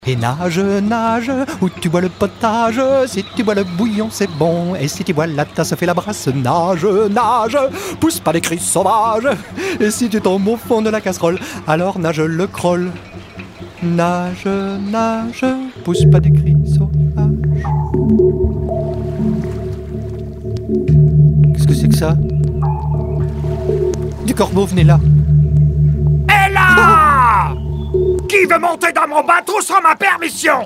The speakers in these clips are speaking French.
Et nage, nage, où tu bois le potage, si tu bois le bouillon c'est bon, et si tu bois la tasse fait la brasse, nage, nage, pousse pas des cris sauvages, et si tu tombes au fond de la casserole, alors nage le crawl. Nage, nage, pousse pas des cris sauvages. Qu'est-ce que c'est que ça? Du corbeau, venez là. Et là Qui veut monter dans mon bateau sans ma permission?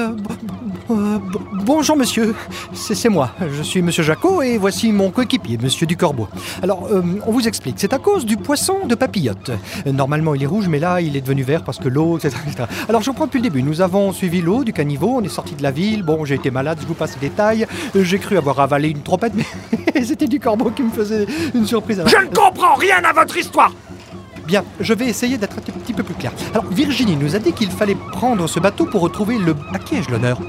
Bonjour monsieur, c'est moi, je suis monsieur Jacot et voici mon coéquipier, monsieur Ducorbeau. Alors, on vous explique, c'est à cause du poisson de papillote. Normalement il est rouge, mais là il est devenu vert parce que l'eau, etc. Alors je reprends depuis le début, nous avons suivi l'eau du caniveau, on est sorti de la ville, bon j'ai été malade, je vous passe les détails, j'ai cru avoir avalé une trompette, mais c'était Ducorbeau qui me faisait une surprise. Alors, Je ne comprends rien à votre histoire. Bien, je vais essayer d'être un petit peu plus clair. Alors, Virginie nous a dit qu'il fallait prendre ce bateau pour retrouver le... À qui ai-je l'honneur?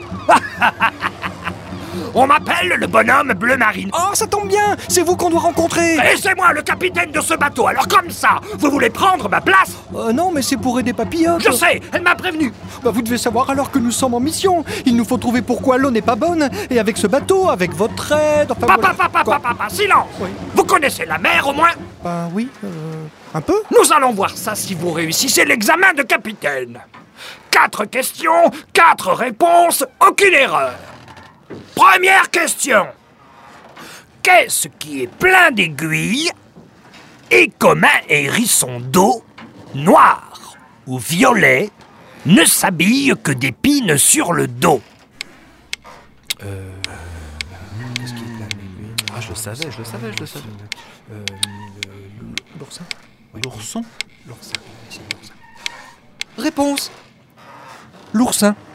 On m'appelle le bonhomme bleu marine. Oh, ça tombe bien! C'est vous qu'on doit rencontrer! Et c'est moi le capitaine de ce bateau, alors comme ça, vous voulez prendre ma place? Non, mais c'est pour aider Papillote. Je sais, elle m'a prévenu. Bah, vous devez savoir alors que nous sommes en mission. Il nous faut trouver pourquoi l'eau n'est pas bonne. Et avec ce bateau, avec votre aide... Enfin, Papa, silence. Oui. Vous connaissez la mer au moins? Ben oui, un peu. Nous allons voir ça si vous réussissez l'examen de capitaine. 4 questions, 4 réponses, aucune erreur. Première question. Qu'est-ce qui est plein d'aiguilles et comme un hérisson d'eau, noir ou violet, ne s'habille que d'épines sur le dos? Qu'est-ce qui est plein d'aiguilles? Ah, je le savais. L'oursin. L'ourson. L'oursin. Réponse. L'oursin.